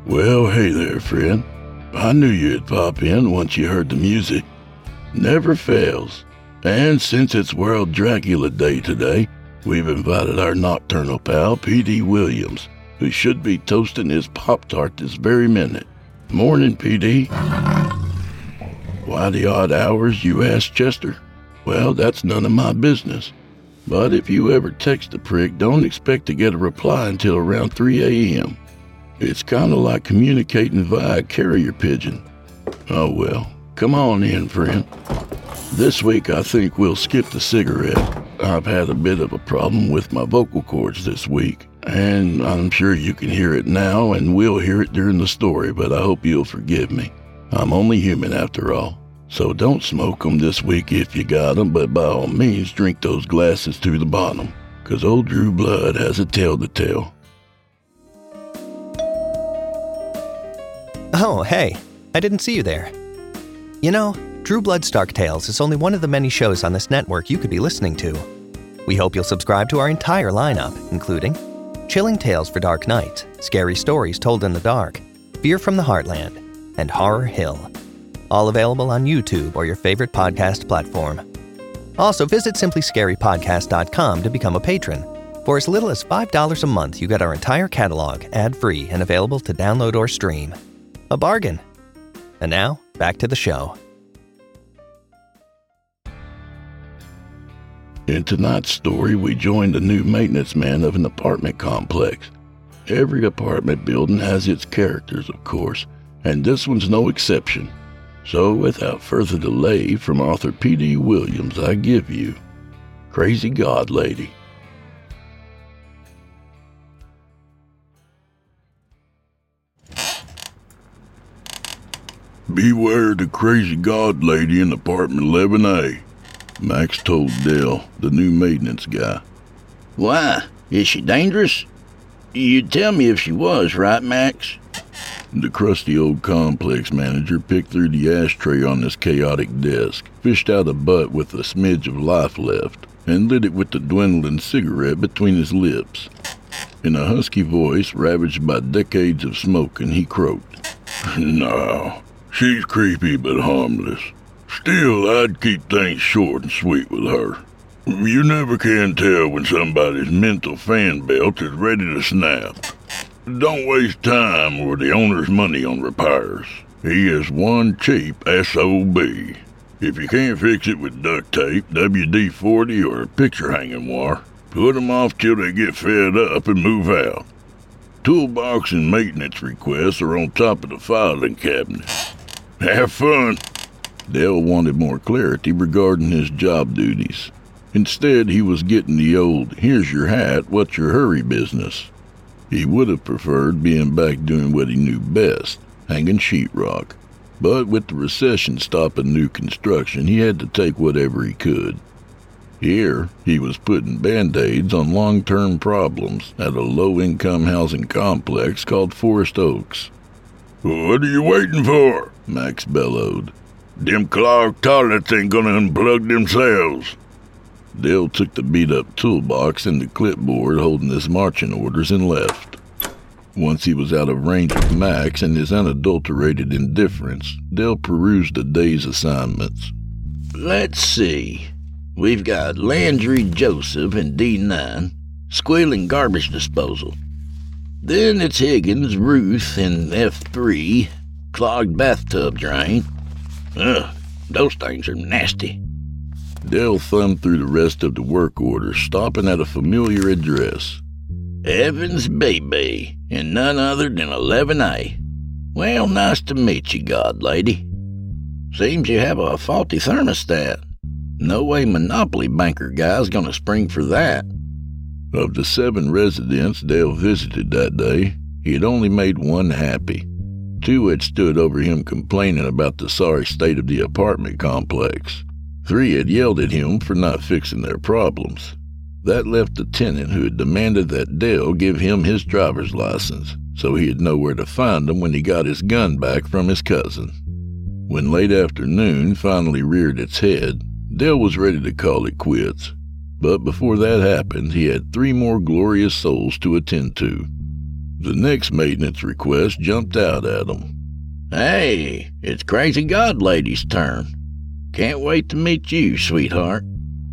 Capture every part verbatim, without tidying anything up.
Well, hey there, friend. I knew you'd pop in once you heard the music. Never fails. And since it's World Dracula Day today, we've invited our nocturnal pal, P D Williams, who should be toasting his Pop-Tart this very minute. Morning, P D. Why the odd hours, you ask, Chester? Well, that's none of my business. But if you ever text a prick, don't expect to get a reply until around three a.m. It's kind of like communicating via carrier pigeon. Oh well, come on in, friend. This week I think we'll skip the cigarette. I've had a bit of a problem with my vocal cords this week, and I'm sure you can hear it now, and we'll hear it during the story, but I hope you'll forgive me. I'm only human after all. So don't smoke 'em this week if you got 'em, but by all means drink those glasses to the bottom, 'cause old Drew Blood has a tale to tell. Oh, hey, I didn't see you there. You know, Drew Blood's Dark Tales is only one of the many shows on this network you could be listening to. We hope you'll subscribe to our entire lineup, including Chilling Tales for Dark Nights, Scary Stories Told in the Dark, Fear from the Heartland, and Horror Hill. All available on YouTube or your favorite podcast platform. Also, visit simply scary podcast dot com to become a patron. For as little as five dollars a month, you get our entire catalog ad-free and available to download or stream. A bargain. And now, back to the show. In tonight's story, we join the new maintenance man of an apartment complex. Every apartment building has its characters, of course, and this one's no exception. So, without further delay, from author P D Williams, I give you Crazy God Lady. Beware the crazy god lady in apartment eleven A, Max told Dale, the new maintenance guy. Why? Is she dangerous? You'd tell me if she was, right, Max? The crusty old complex manager picked through the ashtray on this chaotic desk, fished out a butt with a smidge of life left, and lit it with the dwindling cigarette between his lips. In a husky voice ravaged by decades of smoking, he croaked, "No. She's creepy but harmless. Still, I'd keep things short and sweet with her. You never can tell when somebody's mental fan belt is ready to snap. Don't waste time or the owner's money on repairs. He is one cheap S O B. If you can't fix it with duct tape, W D forty, or picture hanging wire, put 'em off till they get fed up and move out. Toolbox and maintenance requests are on top of the filing cabinet. Have fun." Dale wanted more clarity regarding his job duties. Instead, he was getting the old, "here's your hat, what's your hurry" business. He would have preferred being back doing what he knew best, hanging sheetrock. But with the recession stopping new construction, he had to take whatever he could. Here, he was putting Band-Aids on long-term problems at a low-income housing complex called Forest Oaks. "What are you waiting for?" Max bellowed. "Them clogged toilets ain't gonna unplug themselves." Dale took the beat-up toolbox and the clipboard holding his marching orders and left. Once he was out of range of Max and his unadulterated indifference, Dale perused the day's assignments. Let's see. We've got Landry Joseph in D nine, squealing garbage disposal. Then it's Higgins, Ruth in F three, clogged bathtub drain. Ugh, those things are nasty. Dale thumbed through the rest of the work order, stopping at a familiar address. Evans Baby, and none other than eleven A. Well, nice to meet you, God Lady. Seems you have a faulty thermostat. No way Monopoly banker guy's gonna spring for that. Of the seven residents Dale visited that day, he had only made one happy. Two had stood over him complaining about the sorry state of the apartment complex. Three had yelled at him for not fixing their problems. That left a tenant who had demanded that Dale give him his driver's license, so he'd know where to find him when he got his gun back from his cousin. When late afternoon finally reared its head, Dale was ready to call it quits. But before that happened, he had three more glorious souls to attend to. The next maintenance request jumped out at him. Hey, it's Crazy God Lady's turn. Can't wait to meet you, sweetheart.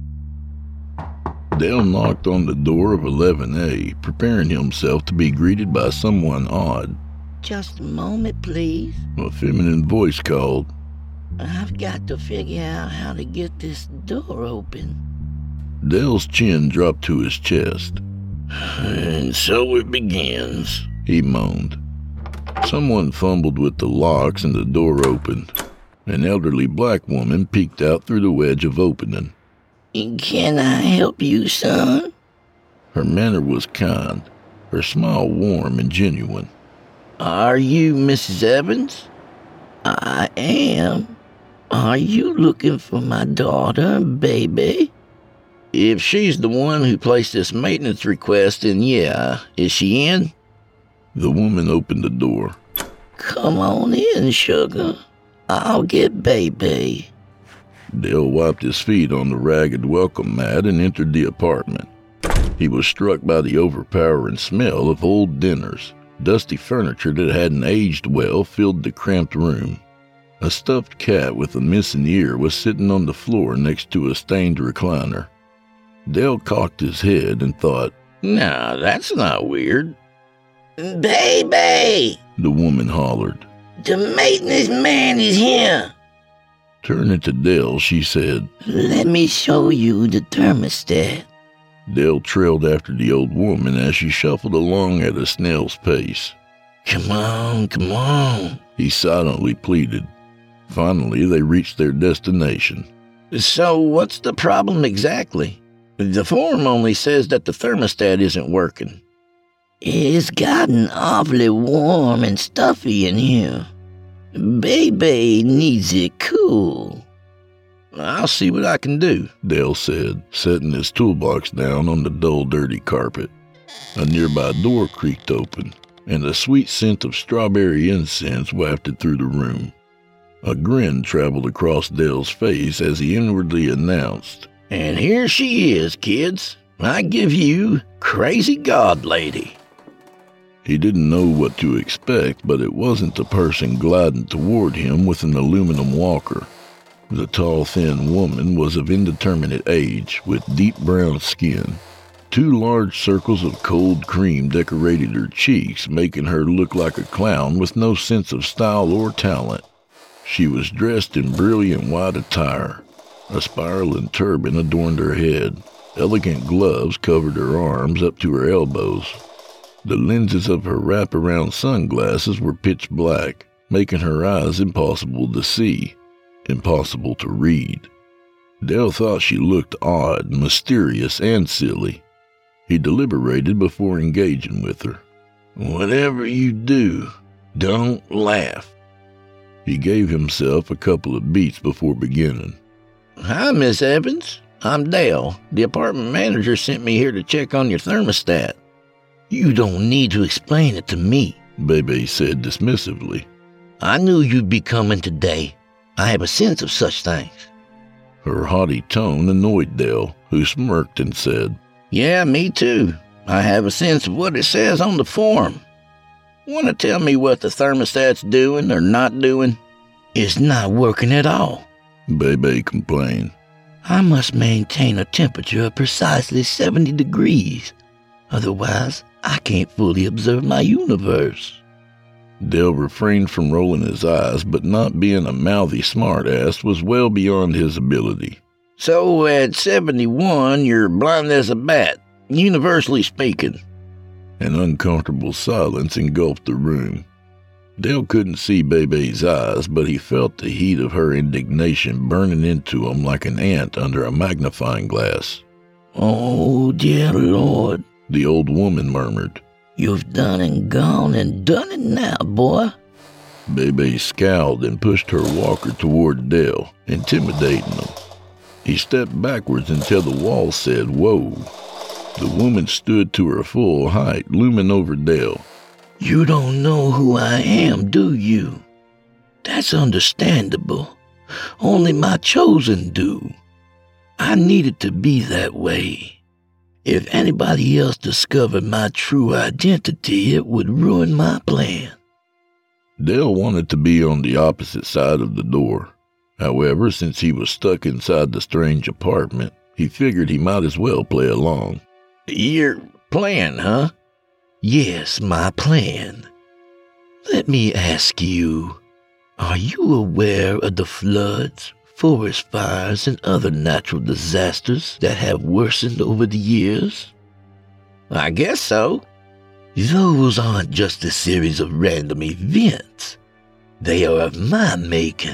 Dale knocked on the door of eleven A, preparing himself to be greeted by someone odd. Just a moment, please. A feminine voice called. I've got to figure out how to get this door open. Dale's chin dropped to his chest. And so it begins, he moaned. Someone fumbled with the locks and the door opened. An elderly black woman peeked out through the wedge of opening. Can I help you, son? Her manner was kind, her smile warm and genuine. Are you Missus Evans? I am. Are you looking for my daughter, baby? If she's the one who placed this maintenance request, then yeah. Is she in? The woman opened the door. Come on in, sugar. I'll get baby. Dale wiped his feet on the ragged welcome mat and entered the apartment. He was struck by the overpowering smell of old dinners. Dusty furniture that hadn't aged well filled the cramped room. A stuffed cat with a missing ear was sitting on the floor next to a stained recliner. Dale cocked his head and thought, "No, that's not weird." Baby! The woman hollered. The maintenance man is here. Turning to Dale, she said, Let me show you the thermostat. Dale trailed after the old woman as she shuffled along at a snail's pace. Come on, come on, he silently pleaded. Finally, they reached their destination. So what's the problem exactly? The form only says that the thermostat isn't working. It's gotten awfully warm and stuffy in here. Baby needs it cool. I'll see what I can do, Dale said, setting his toolbox down on the dull, dirty carpet. A nearby door creaked open, and a sweet scent of strawberry incense wafted through the room. A grin traveled across Dale's face as he inwardly announced, And here she is, kids. I give you Crazy God Lady. He didn't know what to expect, but it wasn't the person gliding toward him with an aluminum walker. The tall, thin woman was of indeterminate age, with deep brown skin. Two large circles of cold cream decorated her cheeks, making her look like a clown with no sense of style or talent. She was dressed in brilliant white attire. A spiraling turban adorned her head. Elegant gloves covered her arms up to her elbows. The lenses of her wraparound sunglasses were pitch black, making her eyes impossible to see, impossible to read. Dale thought she looked odd, mysterious, and silly. He deliberated before engaging with her. Whatever you do, don't laugh. He gave himself a couple of beats before beginning. Hi, Miss Evans. I'm Dale. The apartment manager sent me here to check on your thermostat. You don't need to explain it to me, Bebe said dismissively. I knew you'd be coming today. I have a sense of such things. Her haughty tone annoyed Dale, who smirked and said, Yeah, me too. I have a sense of what it says on the form. Want to tell me what the thermostat's doing or not doing? It's not working at all, Bebe complained. I must maintain a temperature of precisely seventy degrees. Otherwise, I can't fully observe my universe. Dale refrained from rolling his eyes, but not being a mouthy smartass was well beyond his ability. So at seventy-one, you're blind as a bat, universally speaking. An uncomfortable silence engulfed the room. Dale couldn't see Bebe's eyes, but he felt the heat of her indignation burning into him like an ant under a magnifying glass. Oh, dear Lord, the old woman murmured. You've done and gone and done it now, boy. Bebe scowled and pushed her walker toward Dale, intimidating him. He stepped backwards until the wall said, Whoa. The woman stood to her full height, looming over Dale. You don't know who I am, do you? That's understandable. Only my chosen do. I needed to be that way. If anybody else discovered my true identity, it would ruin my plan. Dale wanted to be on the opposite side of the door. However, since he was stuck inside the strange apartment, he figured he might as well play along. Your plan, huh? Yes, my plan. Let me ask you, are you aware of the floods, forest fires, and other natural disasters that have worsened over the years? I guess so. Those aren't just a series of random events. They are of my making.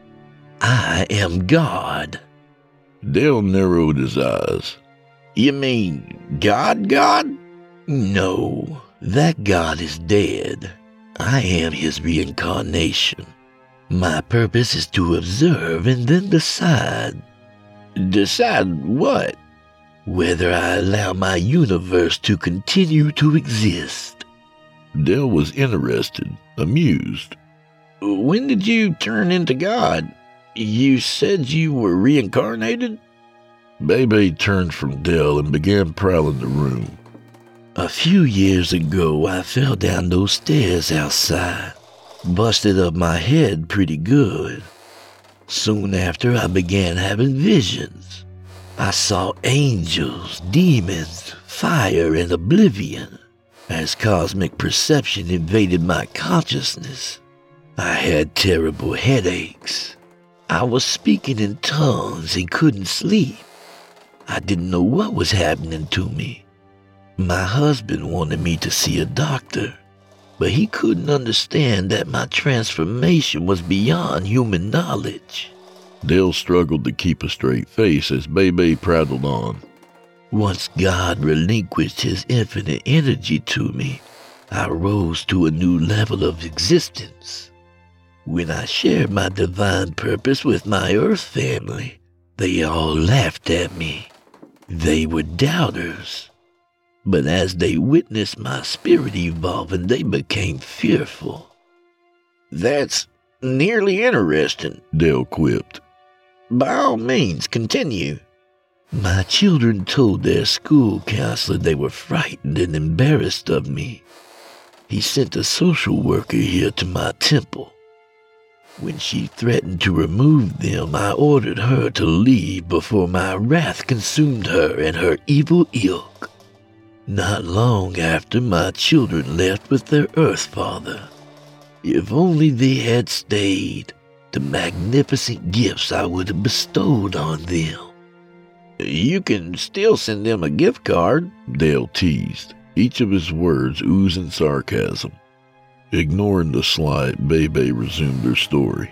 I am God. Dale narrowed his eyes. You mean God God? No, that God is dead. I am his reincarnation. My purpose is to observe and then decide. Decide what? Whether I allow my universe to continue to exist. Dale was interested, amused. When did you turn into God? You said you were reincarnated? Bebe turned from Dale and began prowling the room. A few years ago, I fell down those stairs outside. Busted up my head pretty good. Soon after, I began having visions. I saw angels, demons, fire, and oblivion. As cosmic perception invaded my consciousness, I had terrible headaches. I was speaking in tongues and couldn't sleep. I didn't know what was happening to me. My husband wanted me to see a doctor, but he couldn't understand that my transformation was beyond human knowledge. Dale struggled to keep a straight face as Bebe prattled on. Once God relinquished his infinite energy to me, I rose to a new level of existence. When I shared my divine purpose with my Earth family, they all laughed at me. They were doubters. But as they witnessed my spirit evolving, they became fearful. That's nearly interesting, Dale quipped. By all means, continue. My children told their school counselor they were frightened and embarrassed of me. He sent a social worker here to my temple. When she threatened to remove them, I ordered her to leave before my wrath consumed her and her evil ilk. Not long after, my children left with their Earth Father. If only they had stayed, the magnificent gifts I would have bestowed on them. You can still send them a gift card, Dale teased, each of his words oozing sarcasm. Ignoring the slight, Bebe resumed her story.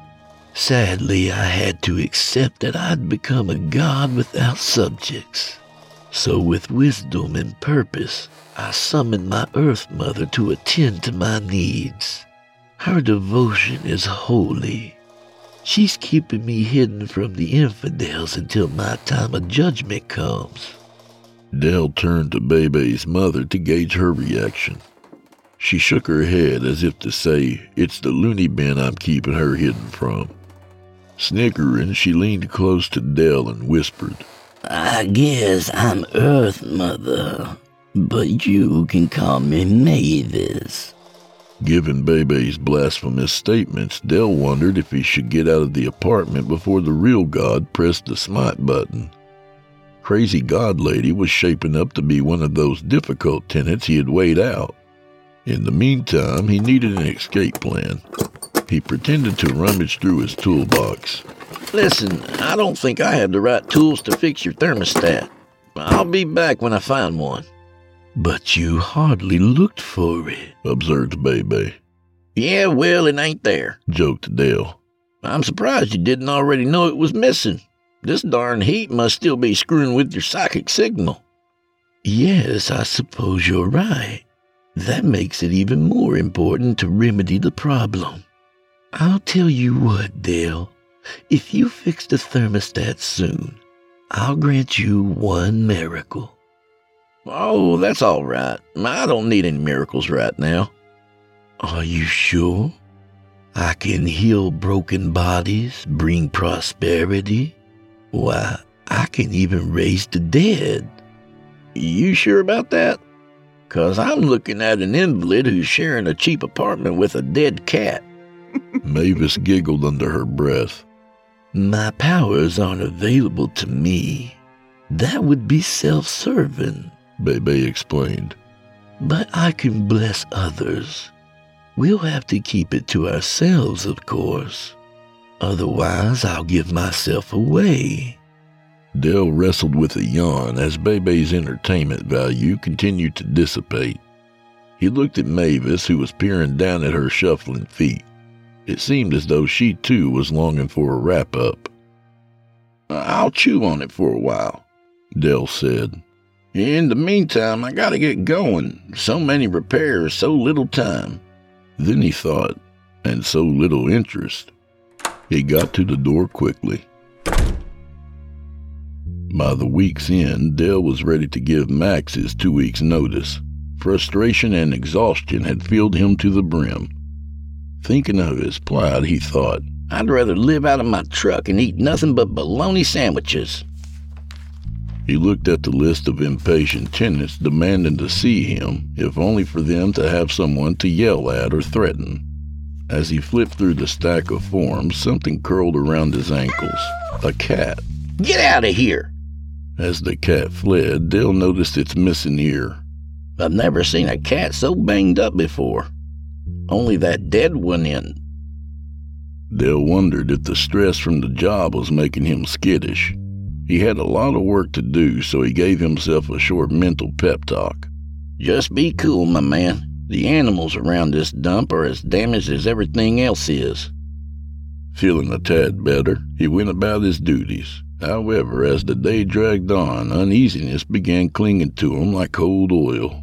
Sadly, I had to accept that I'd become a god without subjects. So with wisdom and purpose, I summoned my Earth Mother to attend to my needs. Her devotion is holy. She's keeping me hidden from the infidels until my time of judgment comes. Dale turned to Bebe's mother to gauge her reaction. She shook her head as if to say, it's the loony bin I'm keeping her hidden from. Snickering, she leaned close to Dale and whispered, I guess I'm Earth Mother, but you can call me Mavis. Given Bebe's blasphemous statements, Dale wondered if he should get out of the apartment before the real God pressed the smite button. Crazy God Lady was shaping up to be one of those difficult tenants he had weighed out. In the meantime, he needed an escape plan. He pretended to rummage through his toolbox. Listen, I don't think I have the right tools to fix your thermostat. I'll be back when I find one. But you hardly looked for it, observed Bebe. Yeah, well, it ain't there, joked Dale. I'm surprised you didn't already know it was missing. This darn heat must still be screwing with your psychic signal. Yes, I suppose you're right. That makes it even more important to remedy the problem. I'll tell you what, Dale. If you fix the thermostat soon, I'll grant you one miracle. Oh, that's all right. I don't need any miracles right now. Are you sure? I can heal broken bodies, bring prosperity. Why, I can even raise the dead. You sure about that? 'Cause I'm looking at an invalid who's sharing a cheap apartment with a dead cat. Mavis giggled under her breath. My powers aren't available to me. That would be self-serving, Bebe explained. But I can bless others. We'll have to keep it to ourselves, of course. Otherwise, I'll give myself away. Dell wrestled with a yawn as Bebe's entertainment value continued to dissipate. He looked at Mavis, who was peering down at her shuffling feet. It seemed as though she too was longing for a wrap-up. I'll chew on it for a while, Dell said. In the meantime, I gotta get going. So many repairs, so little time. Then he thought, and so little interest. He got to the door quickly. By the week's end, Dell was ready to give Max his two weeks' notice. Frustration and exhaustion had filled him to the brim. Thinking of his plight, he thought, I'd rather live out of my truck and eat nothing but bologna sandwiches. He looked at the list of impatient tenants demanding to see him, if only for them to have someone to yell at or threaten. As he flipped through the stack of forms, something curled around his ankles. A cat. Get out of here! As the cat fled, Dale noticed its missing ear. I've never seen a cat so banged up before. Only that dead one in. Dale wondered if the stress from the job was making him skittish. He had a lot of work to do, so he gave himself a short mental pep talk. Just be cool, my man. The animals around this dump are as damaged as everything else is. Feeling a tad better, he went about his duties. However, as the day dragged on, uneasiness began clinging to him like cold oil.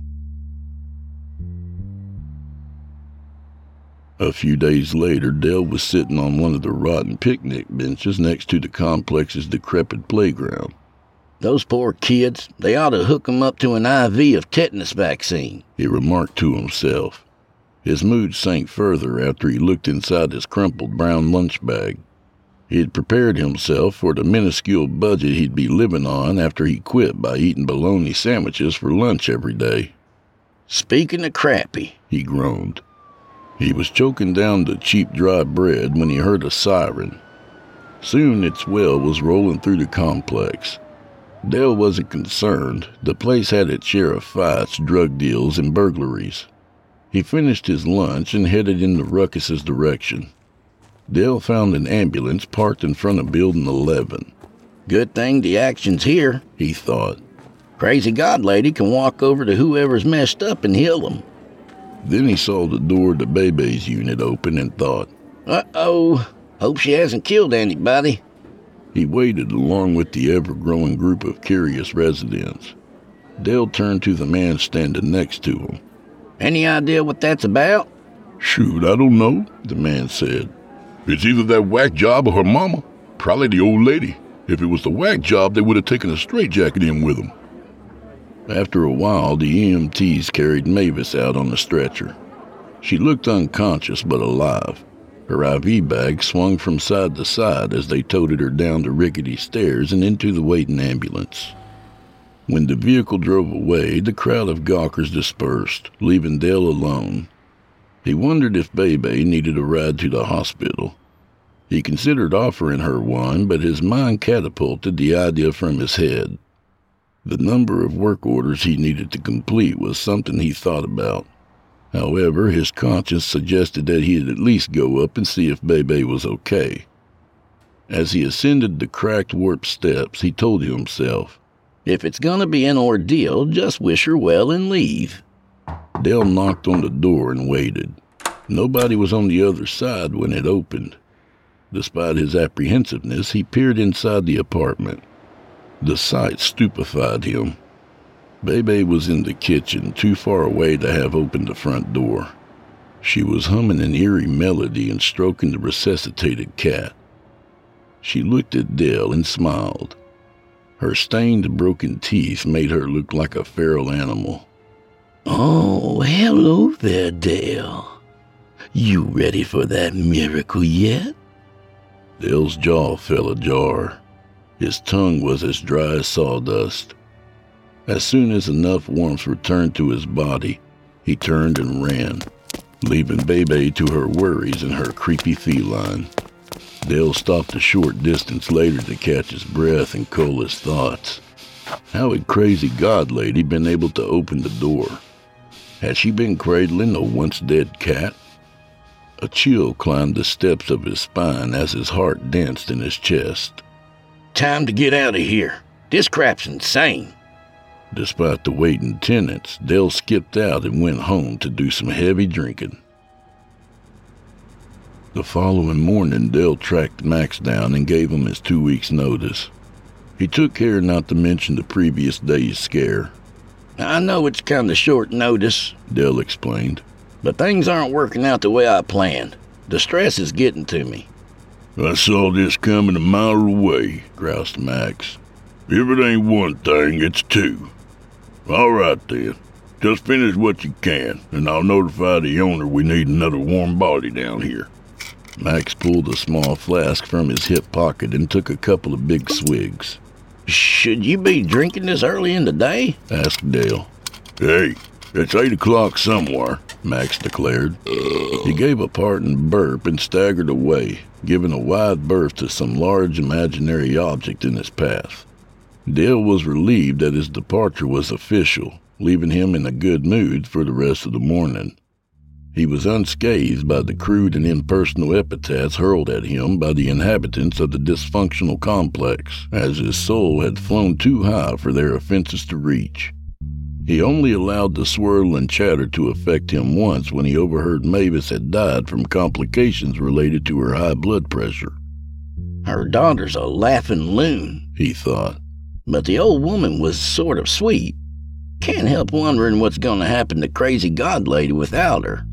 A few days later, Dale was sitting on one of the rotten picnic benches next to the complex's decrepit playground. Those poor kids, they ought to hook them up to an I V of tetanus vaccine, he remarked to himself. His mood sank further after he looked inside his crumpled brown lunch bag. He had prepared himself for the minuscule budget he'd be living on after he quit by eating bologna sandwiches for lunch every day. Speaking of crappy, he groaned. He was choking down the cheap dry bread when he heard a siren. Soon its wail was rolling through the complex. Dale wasn't concerned. The place had its share of fights, drug deals, and burglaries. He finished his lunch and headed in the ruckus's direction. Dale found an ambulance parked in front of Building eleven. Good thing the action's here, he thought. Crazy God lady can walk over to whoever's messed up and heal them. Then he saw the door to Bebe's unit open and thought, Uh-oh, hope she hasn't killed anybody. He waited along with the ever-growing group of curious residents. Dale turned to the man standing next to him. Any idea what that's about? Shoot, I don't know, the man said. It's either that whack job or her mama. Probably the old lady. If it was the whack job, they would have taken a straitjacket in with them. After a while, the E M Ts carried Mavis out on the stretcher. She looked unconscious but alive. Her I V bag swung from side to side as they toted her down the rickety stairs and into the waiting ambulance. When the vehicle drove away, the crowd of gawkers dispersed, leaving Dale alone. He wondered if Bebe needed a ride to the hospital. He considered offering her one, but his mind catapulted the idea from his head. The number of work orders he needed to complete was something he thought about. However, his conscience suggested that he'd at least go up and see if Bebe was okay. As he ascended the cracked, warped steps, he told himself, If it's gonna be an ordeal, just wish her well and leave. Dale knocked on the door and waited. Nobody was on the other side when it opened. Despite his apprehensiveness, he peered inside the apartment. The sight stupefied him. Bebe was in the kitchen, too far away to have opened the front door. She was humming an eerie melody and stroking the resuscitated cat. She looked at Dale and smiled. Her stained, broken teeth made her look like a feral animal. Oh, hello there, Dale. You ready for that miracle yet? Dale's jaw fell ajar. His tongue was as dry as sawdust. As soon as enough warmth returned to his body, he turned and ran, leaving Bebe to her worries and her creepy feline. Dale stopped a short distance later to catch his breath and cull his thoughts. How had Crazy God Lady been able to open the door? Had she been cradling a once-dead cat? A chill climbed the steps of his spine as his heart danced in his chest. Time to get out of here. This crap's insane. Despite the waiting tenants, Dale skipped out and went home to do some heavy drinking. The following morning, Dale tracked Max down and gave him his two weeks' notice. He took care not to mention the previous day's scare. I know it's kind of short notice, Dale explained, but things aren't working out the way I planned. The stress is getting to me. I saw this coming a mile away, groused Max. If it ain't one thing, it's two. All right, then. Just finish what you can, and I'll notify the owner we need another warm body down here. Max pulled a small flask from his hip pocket and took a couple of big swigs. Should you be drinking this early in the day? Asked Dale. Hey, it's eight o'clock somewhere, Max declared. He gave a parting burp and staggered away, giving a wide berth to some large imaginary object in his path. Dale was relieved that his departure was official, leaving him in a good mood for the rest of the morning. He was unscathed by the crude and impersonal epithets hurled at him by the inhabitants of the dysfunctional complex, as his soul had flown too high for their offenses to reach. He only allowed the swirl and chatter to affect him once when he overheard Mavis had died from complications related to her high blood pressure. Her daughter's a laughing loon, he thought. But the old woman was sort of sweet. Can't help wondering what's going to happen to Crazy God Lady without her.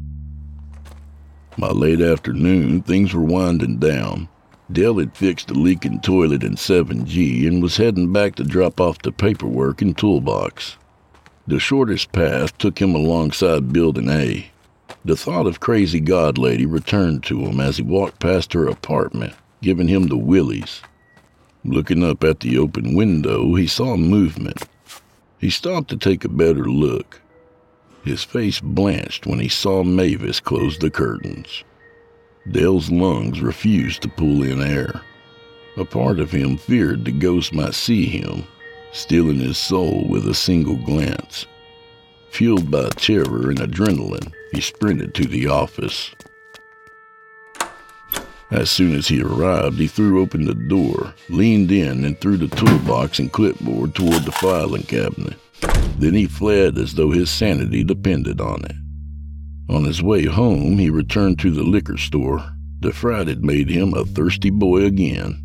By late afternoon, things were winding down. Dale had fixed a leaking toilet in seven G and was heading back to drop off the paperwork and toolbox. The shortest path took him alongside Building A. The thought of Crazy God Lady returned to him as he walked past her apartment, giving him the willies. Looking up at the open window, he saw movement. He stopped to take a better look. His face blanched when he saw Mavis close the curtains. Dale's lungs refused to pull in air. A part of him feared the ghost might see him, stealing his soul with a single glance. Fueled by terror and adrenaline, he sprinted to the office. As soon as he arrived, he threw open the door, leaned in, and threw the toolbox and clipboard toward the filing cabinet. Then he fled as though his sanity depended on it. On his way home, he returned to the liquor store. The fright had made him a thirsty boy again.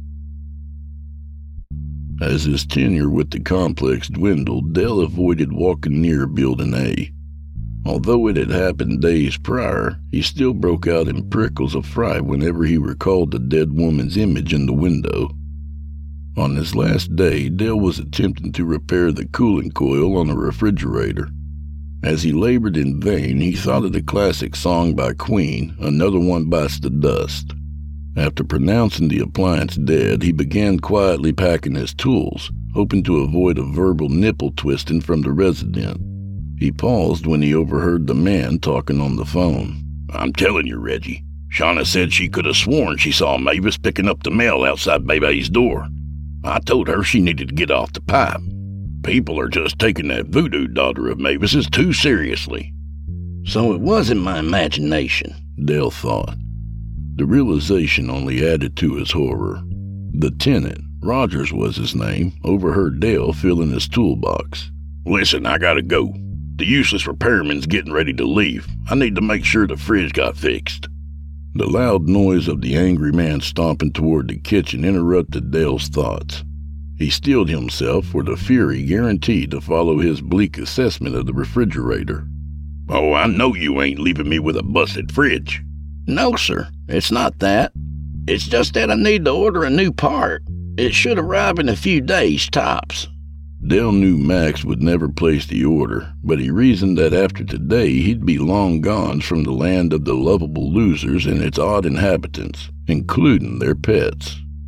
As his tenure with the complex dwindled, Dale avoided walking near Building A. Although it had happened days prior, he still broke out in prickles of fright whenever he recalled the dead woman's image in the window. On his last day, Dale was attempting to repair the cooling coil on a refrigerator. As he labored in vain, he thought of the classic song by Queen, Another One Bites the Dust. After pronouncing the appliance dead, he began quietly packing his tools, hoping to avoid a verbal nipple twisting from the resident. He paused when he overheard the man talking on the phone. I'm telling you, Reggie, Shauna said she could have sworn she saw Mavis picking up the mail outside Bebe's door. I told her she needed to get off the pipe. People are just taking that voodoo daughter of Mavis's too seriously. So it wasn't my imagination, Dale thought. The realization only added to his horror. The tenant, Rogers was his name, overheard Dale filling his toolbox. Listen, I gotta go. The useless repairman's getting ready to leave. I need to make sure the fridge got fixed. The loud noise of the angry man stomping toward the kitchen interrupted Dale's thoughts. He steeled himself for the fury guaranteed to follow his bleak assessment of the refrigerator. Oh, I know you ain't leaving me with a busted fridge. No, sir. It's not that. It's just that I need to order a new part. It should arrive in a few days, tops. Dale knew Max would never place the order, but he reasoned that after today he'd be long gone from the land of the lovable losers and its odd inhabitants, including their pets.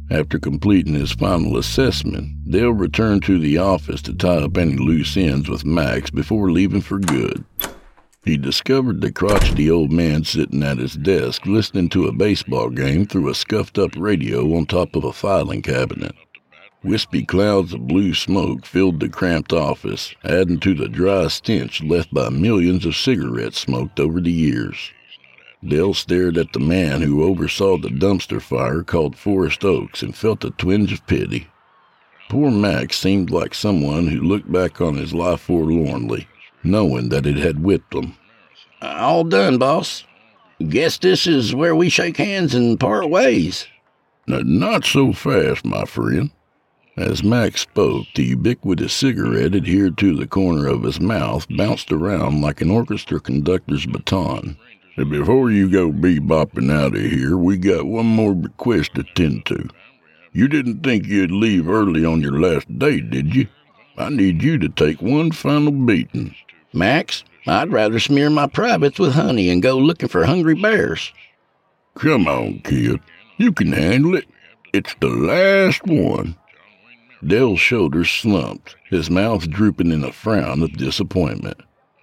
After completing his final assessment, Dale returned to the office to tie up any loose ends with Max before leaving for good. He discovered the crotchety old man sitting at his desk listening to a baseball game through a scuffed-up radio on top of a filing cabinet. Wispy clouds of blue smoke filled the cramped office, adding to the dry stench left by millions of cigarettes smoked over the years. Dale stared at the man who oversaw the dumpster fire called Forest Oaks and felt a twinge of pity. Poor Max seemed like someone who looked back on his life forlornly, knowing that it had whipped him. All done, boss. Guess this is where we shake hands and part ways. Not so fast, my friend. As Max spoke, the ubiquitous cigarette adhered to the corner of his mouth bounced around like an orchestra conductor's baton. Before you go bebopping out of here, we got one more request to tend to. You didn't think you'd leave early on your last day, did you? I need you to take one final beating. Max, I'd rather smear my privates with honey and go looking for hungry bears. Come on, kid. You can handle it. It's the last one. Dale's shoulders slumped, his mouth drooping in a frown of disappointment.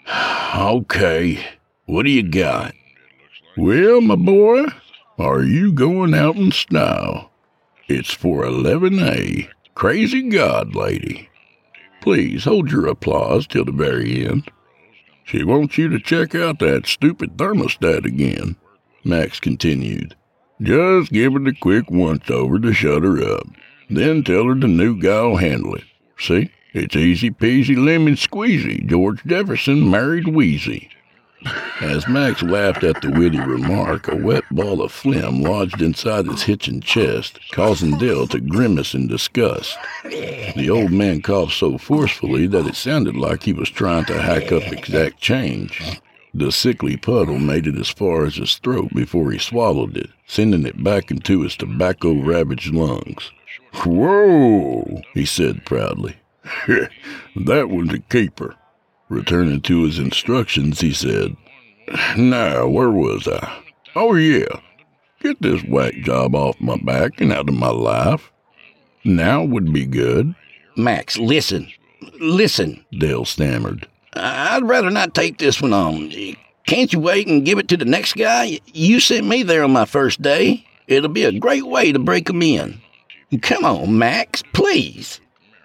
Okay, what do you got? Well, my boy, are you going out in style? It's for eleven A, Crazy God Lady. Please hold your applause till the very end. She wants you to check out that stupid thermostat again, Max continued. Just give it a quick once-over to shut her up. Then tell her the new guy'll handle it. See? It's easy peasy lemon squeezy. George Jefferson married Wheezy. As Max laughed at the witty remark, a wet ball of phlegm lodged inside his hitching chest, causing Dale to grimace in disgust. The old man coughed so forcefully that it sounded like he was trying to hack up exact change. The sickly puddle made it as far as his throat before he swallowed it, sending it back into his tobacco-ravaged lungs. "Whoa," he said proudly. "That one's a keeper." Returning to his instructions, he said, "Now, where was I? Oh, yeah. Get this whack job off my back and out of my life. Now would be good." Max, listen. Listen, Dale stammered. I'd rather not take this one on. Can't you wait and give it to the next guy? You sent me there on my first day. It'll be a great way to break 'em in. Come on, Max, please.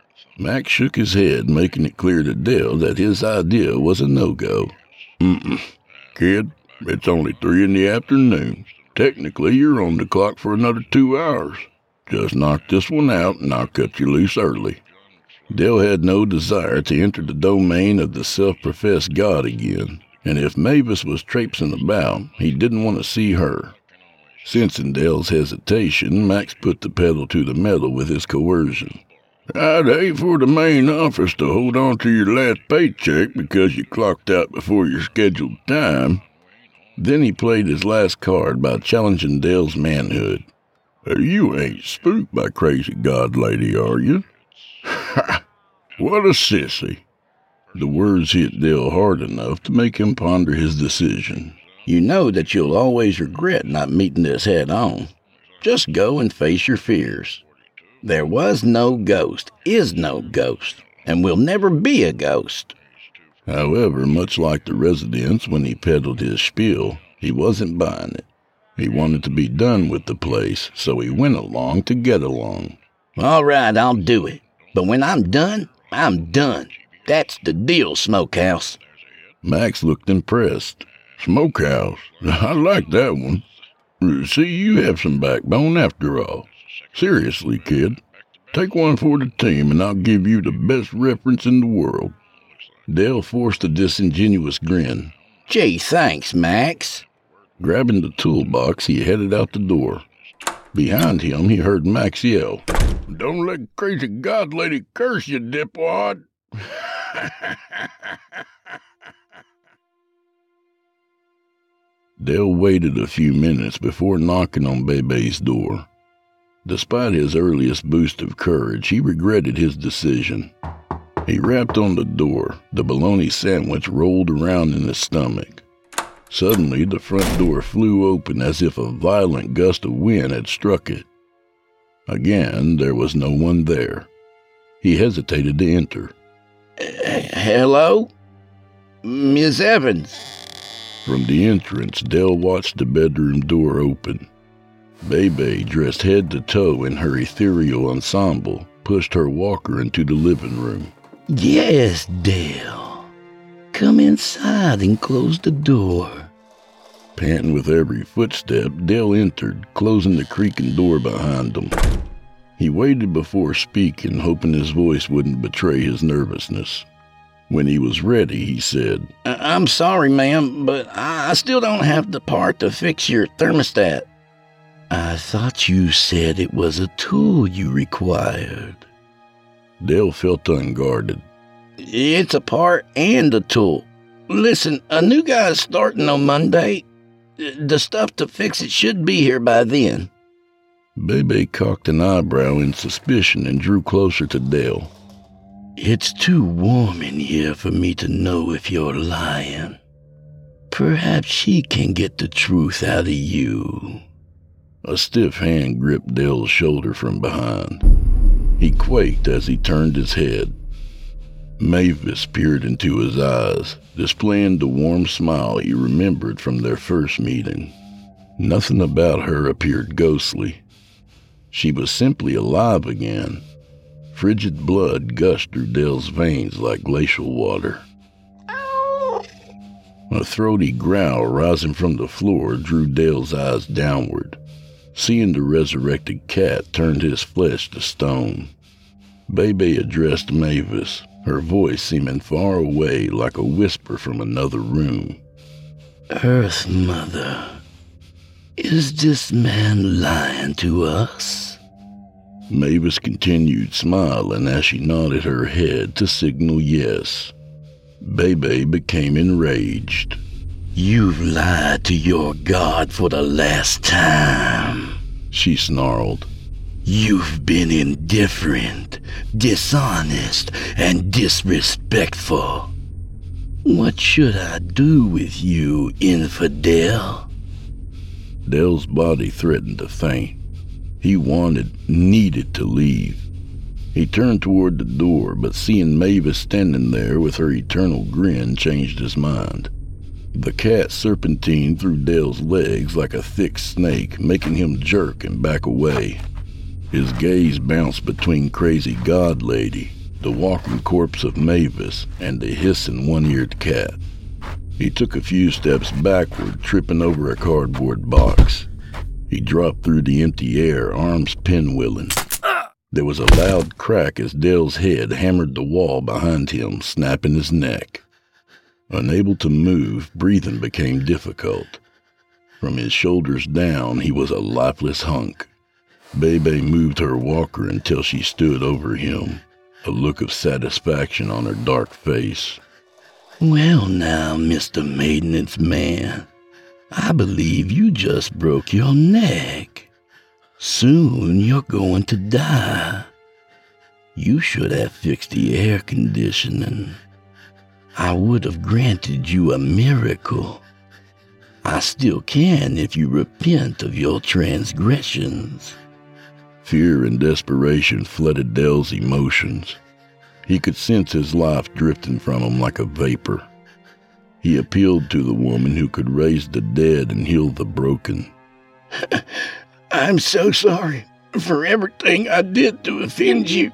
Max shook his head, making it clear to Dale that his idea was a no-go. Mm-mm. Kid, it's only three in the afternoon. Technically, you're on the clock for another two hours. Just knock this one out and I'll cut you loose early. Dale had no desire to enter the domain of the self-professed god again, and if Mavis was traipsing about, he didn't want to see her. Sensing Dale's hesitation, Max put the pedal to the metal with his coercion. "I'd hate for the main office to hold on to your last paycheck because you clocked out before your scheduled time." Then he played his last card by challenging Dale's manhood. "You ain't spooked by Crazy God Lady, are you?" "Ha! What a sissy." The words hit Dale hard enough to make him ponder his decision. You know that you'll always regret not meeting this head on. Just go and face your fears. There was no ghost, is no ghost, and will never be a ghost. However, much like the residents when he peddled his spiel, he wasn't buying it. He wanted to be done with the place, so he went along to get along. All right, I'll do it. But when I'm done, I'm done. That's the deal, Smokehouse. Max looked impressed. "Smokehouse? I like that one. See, you have some backbone after all. Seriously, kid, take one for the team and I'll give you the best reference in the world." Dale forced a disingenuous grin. Gee, thanks, Max. Grabbing the toolbox, he headed out the door. Behind him, he heard Max yell, "Don't let Crazy God Lady curse you, dipwad." Dale waited a few minutes before knocking on Bebe's door. Despite his earliest boost of courage, he regretted his decision. He rapped on the door. The bologna sandwich rolled around in his stomach. Suddenly, the front door flew open as if a violent gust of wind had struck it. Again, there was no one there. He hesitated to enter. Hello? Miss Evans? From the entrance, Dell watched the bedroom door open. Bebe, dressed head to toe in her ethereal ensemble, pushed her walker into the living room. Yes, Dell. Come inside and close the door. Panting with every footstep, Dell entered, closing the creaking door behind him. He waited before speaking, hoping his voice wouldn't betray his nervousness. When he was ready, he said, I'm sorry, ma'am, but I still don't have the part to fix your thermostat. I thought you said it was a tool you required. Dell felt unguarded. It's a part and a tool. Listen, a new guy's starting on Monday. The stuff to fix it should be here by then. Bebe cocked an eyebrow in suspicion and drew closer to Dell. It's too warm in here for me to know if you're lying. Perhaps she can get the truth out of you. A stiff hand gripped Dell's shoulder from behind. He quaked as he turned his head. Mavis peered into his eyes, displaying the warm smile he remembered from their first meeting. Nothing about her appeared ghostly. She was simply alive again. Frigid blood gushed through Dell's veins like glacial water. A throaty growl rising from the floor drew Dell's eyes downward. Seeing the resurrected cat turned his flesh to stone. Bebe addressed Mavis, her voice seeming far away like a whisper from another room. Earth Mother, is this man lying to us? Mavis continued smiling as she nodded her head to signal yes. Bebe became enraged. You've lied to your God for the last time, she snarled. You've been indifferent, dishonest, and disrespectful. What should I do with you, infidel? Dell's body threatened to faint. He wanted, needed to leave. He turned toward the door, but seeing Mavis standing there with her eternal grin changed his mind. The cat serpentined through Dell's legs like a thick snake, making him jerk and back away. His gaze bounced between crazy god lady, the walking corpse of Mavis, and the hissing one-eared cat. He took a few steps backward, tripping over a cardboard box. He dropped through the empty air, arms pinwheeling. There was a loud crack as Dell's head hammered the wall behind him, snapping his neck. Unable to move, breathing became difficult. From his shoulders down, he was a lifeless hunk. Bebe moved her walker until she stood over him, a look of satisfaction on her dark face. Well now, Mister Maintenance Man, I believe you just broke your neck. Soon you're going to die. You should have fixed the air conditioning. I would have granted you a miracle. I still can if you repent of your transgressions. Fear and desperation flooded Dell's emotions. He could sense his life drifting from him like a vapor. He appealed to the woman who could raise the dead and heal the broken. I'm so sorry for everything I did to offend you.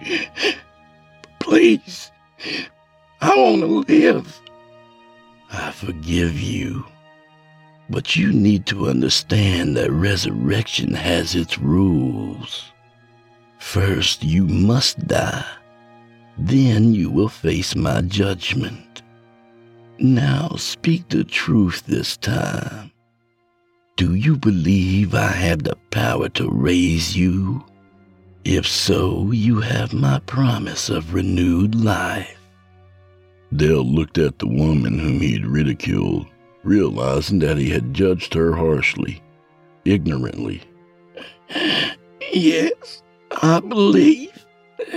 Please, I want to live. I forgive you. But you need to understand that resurrection has its rules. First, you must die. Then you will face my judgment. Now speak the truth this time. Do you believe I have the power to raise you? If so, you have my promise of renewed life. Dell looked at the woman whom he had ridiculed, realizing that he had judged her harshly, ignorantly. Yes, I believe.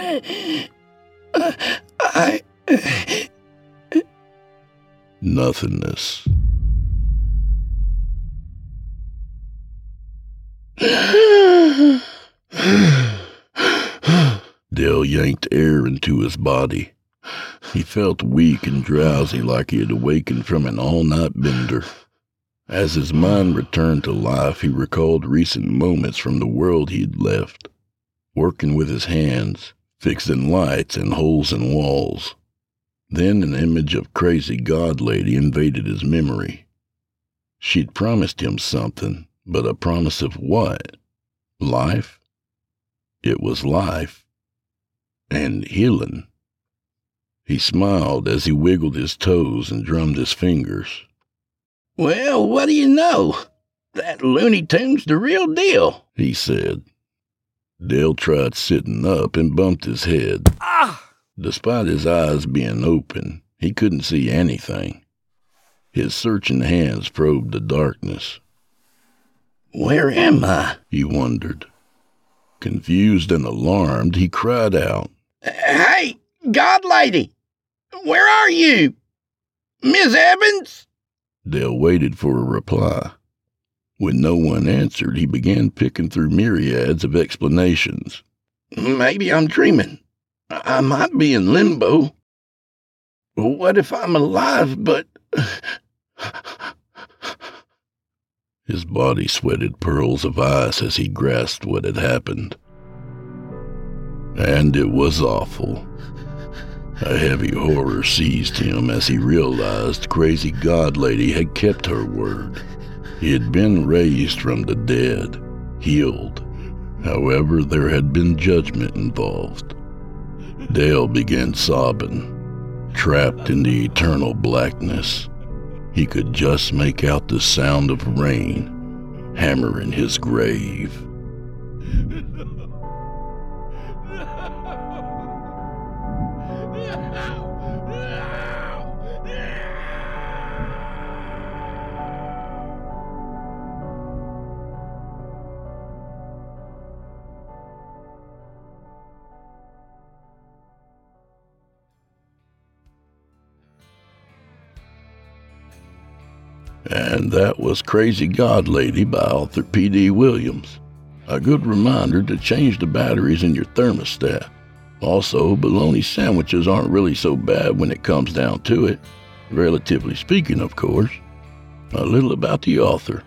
I... Nothingness. yanked air into his body. He felt weak and drowsy, like he had awakened from an all-night bender. As his mind returned to life, he recalled recent moments from the world he had left, working with his hands, fixing lights and holes in walls. Then an image of crazy God lady invaded his memory. She'd promised him something, but a promise of what? Life? It was life. And healing. He smiled as he wiggled his toes and drummed his fingers. Well, what do you know? That Looney Tune's the real deal, he said. Dale tried sitting up and bumped his head. Ah! Despite his eyes being open, he couldn't see anything. His searching hands probed the darkness. Where am I? He wondered. Confused and alarmed, he cried out. Hey, God lady! Where are you? Miss Evans? Dale waited for a reply. When no one answered, he began picking through myriads of explanations. Maybe I'm dreaming. I might be in limbo. What if I'm alive, but... His body sweated pearls of ice as he grasped what had happened. And it was awful. A heavy horror seized him as he realized crazy God lady had kept her word. He had been raised from the dead, healed. However, there had been judgment involved. Dale began sobbing, trapped in the eternal blackness. He could just make out the sound of rain hammering his grave. And that was Crazy God Lady by author P D Williams. A good reminder to change the batteries in your thermostat. Also, bologna sandwiches aren't really so bad when it comes down to it. Relatively speaking, of course. A little about the author.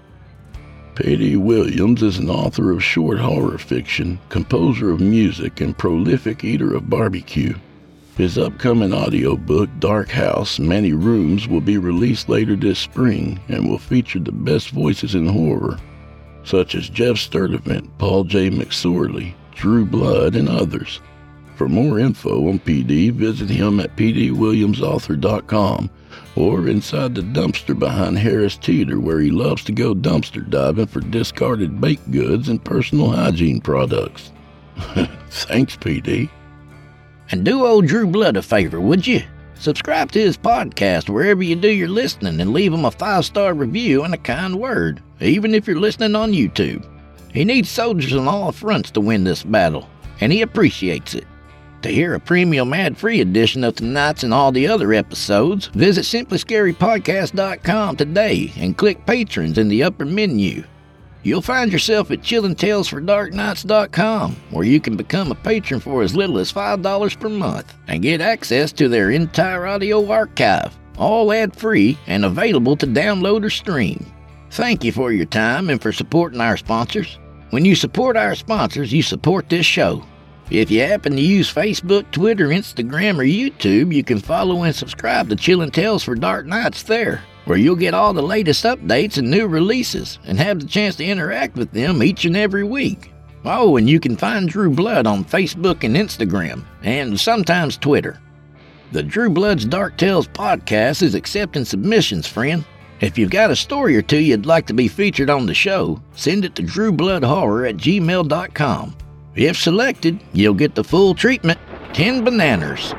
P D Williams is an author of short horror fiction, composer of music, and prolific eater of barbecue. His upcoming audiobook, Dark House, Many Rooms, will be released later this spring and will feature the best voices in horror, such as Jeff Sturdivant, Paul J. McSorley, Drew Blood, and others. For more info on P D, visit him at p d williams author dot com or inside the dumpster behind Harris Teeter, where he loves to go dumpster diving for discarded baked goods and personal hygiene products. Thanks, P D. And do old Drew Blood a favor, would you? Subscribe to his podcast wherever you do your listening and leave him a five-star review and a kind word, even if you're listening on YouTube. He needs soldiers on all fronts to win this battle, and he appreciates it. To hear a premium ad-free edition of tonight's and all the other episodes, visit simply scary podcast dot com today and click Patrons in the upper menu. You'll find yourself at chilling tales for dark nights dot com, where you can become a patron for as little as five dollars per month and get access to their entire audio archive, all ad-free and available to download or stream. Thank you for your time and for supporting our sponsors. When you support our sponsors, you support this show. If you happen to use Facebook, Twitter, Instagram, or YouTube, you can follow and subscribe to Chillin' Tales for Dark Nights there, where you'll get all the latest updates and new releases and have the chance to interact with them each and every week. Oh, and you can find Drew Blood on Facebook and Instagram, and sometimes Twitter. The Drew Blood's Dark Tales podcast is accepting submissions, friend. If you've got a story or two you'd like to be featured on the show, send it to drew blood horror at gmail dot com. If selected, you'll get the full treatment, ten bananas.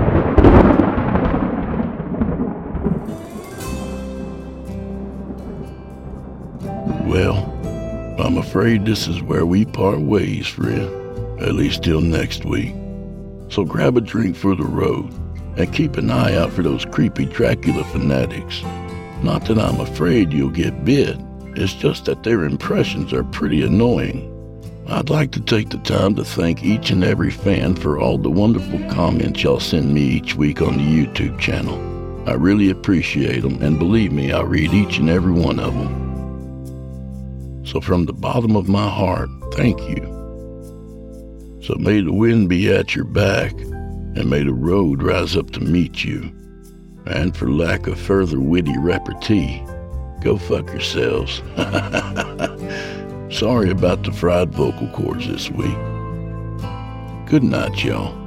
Well, I'm afraid this is where we part ways, friend. At least till next week. So grab a drink for the road, and keep an eye out for those creepy Dracula fanatics. Not that I'm afraid you'll get bit, it's just that their impressions are pretty annoying. I'd like to take the time to thank each and every fan for all the wonderful comments y'all send me each week on the YouTube channel. I really appreciate them, and believe me, I read each and every one of them. So from the bottom of my heart, thank you. So may the wind be at your back, and may the road rise up to meet you. And for lack of further witty repartee, go fuck yourselves. Sorry about the fried vocal cords this week. Good night, y'all.